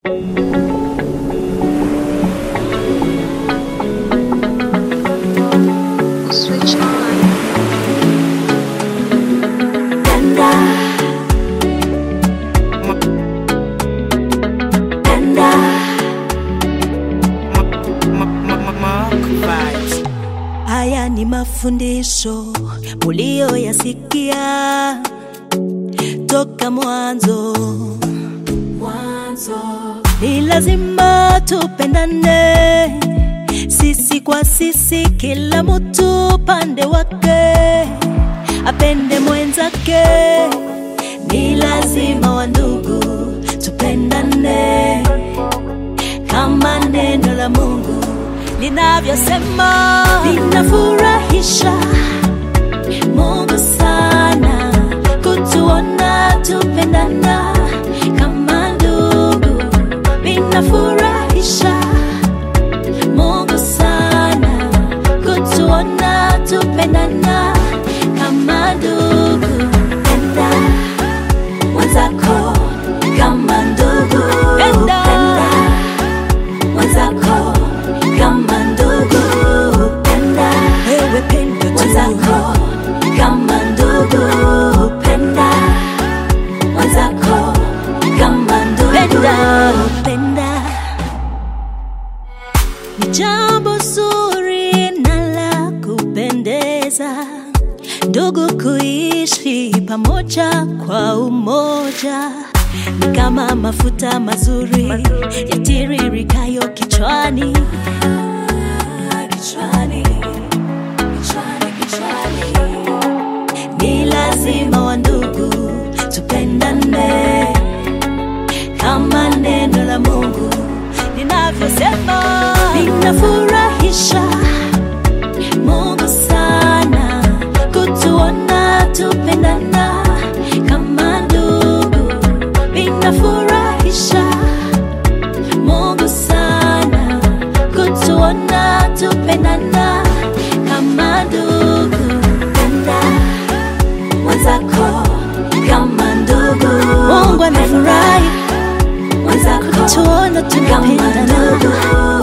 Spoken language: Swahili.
Switch on. Haya ni mafundisho mulioyasikia toka mwanzo. Ni lazima tupendane sisi kwa sisi, kila mtu pande wake apende mwenzake. Ni lazima wandugu tupendane kama neno la Mungu linavyosema. Linafurahisha Mungu sana kutuona tupendana kama ndugu. Linafurahisha Mungu sana kutuona tupendana kama ndugu. Penda mwenzako kama ndugu. Penda mwenzako kama ndugu. Penda wewe, penda mwenzako kama ndugu. Penda mwenzako kama ndugu. Penda ni jambo zuri na la kupendeza, ndugu kuishi pamoja kwa umoja. Ni kama mafuta mazuri yatiririkayo kichwani. Ni lazima wandugu tupendane kama neno la Mungu linavyosema. Linafurahisha Mungu sana kutuona tupendana kama ndugu. Linafurahisha Mungu sana kutuona tupendana kama ndugu. Penda mwenzako kama ndugu. Mungu anafurahi kutuona tunapendana.